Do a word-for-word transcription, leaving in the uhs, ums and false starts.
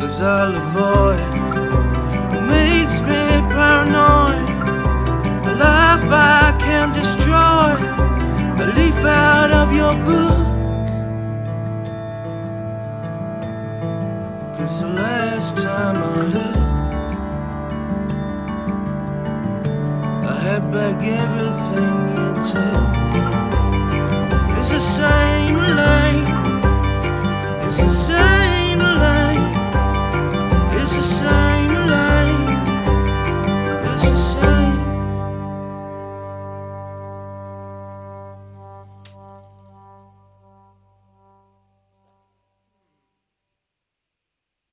'cause I'll avoid what makes me paranoid. A life I can destroy, a leaf out of your book. 'Cause the last time I looked, I had back everything you took. It's the same